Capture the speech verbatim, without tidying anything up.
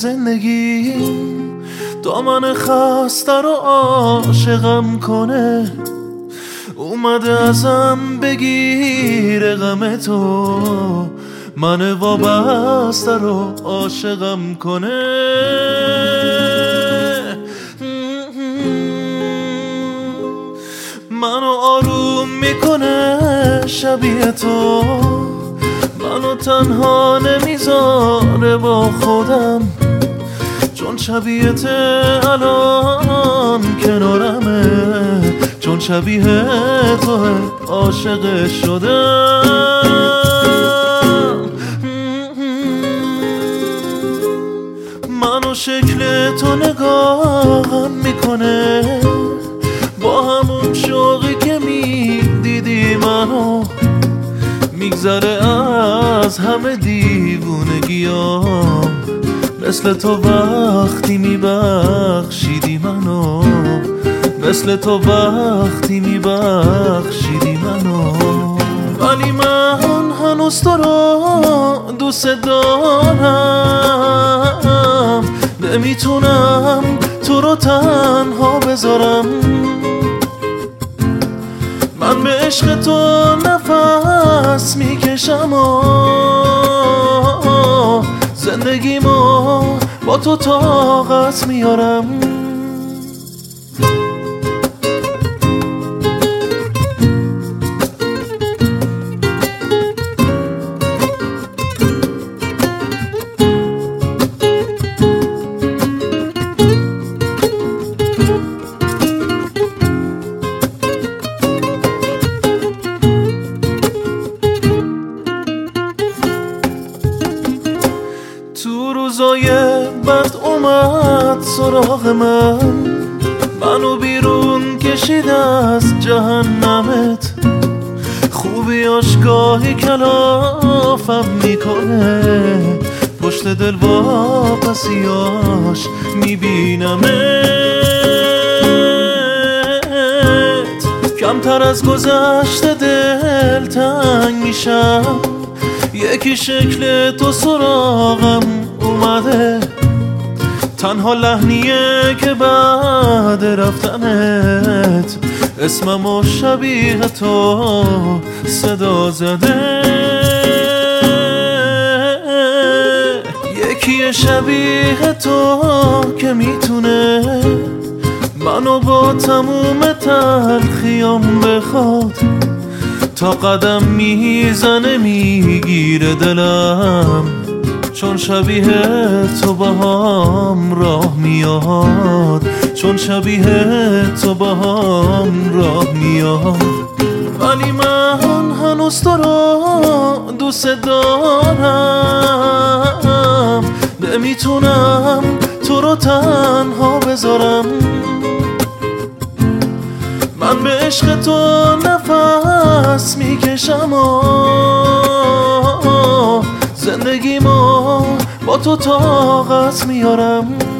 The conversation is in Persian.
زندگی دامن خسته رو عاشقم کنه، اومده ازم بگیره غم تو، من وابسته رو عاشقم کنه. منو آروم میکنه شبیه تو، منو تنها نمیذاره با خودم، چون شبیهت الان کنارمه، چون شبیه تو عاشق شدم. منو شکل تو نگاهم میکنه، با همون شوقی که میدیدی منو، میگذره از همه دیوونگیام، مثل تو وقتی میبخشیدی منو، مثل تو وقتی میبخشیدی منو. ولی من هنوز تو رو دوست دارم، نمیتونم تو رو تنها بذارم، من به عشق تو نفس میکشم و زندگیمو با تو طاقت میارم. تو روزای بد اومد سراغ من، منو بیرون کشید از جهنمت، خوبی آشگاهی کلافم میکنه، پشت دل واپسیاش میبینمت، کمتر از گذشته دل تنگ میشم، یکی شکل تو سراغم اومده، تنها لحنیه که بعد رفتنت اسممو شبیه تو صدا زده، یکی شبیه تو که میتونه منو با تموم تلخیام بخواد، تا قدم میزنه میگیره دلم، چون شبیه تو با هم راه میاد، چون شبیه تو با هم راه میاد. ولی من هنوز تو رو دوست دارم، نمیتونم تو رو تنها بذارم، من به عشق تو نفس میکشم و زندگیمو با تو طاقت میارم.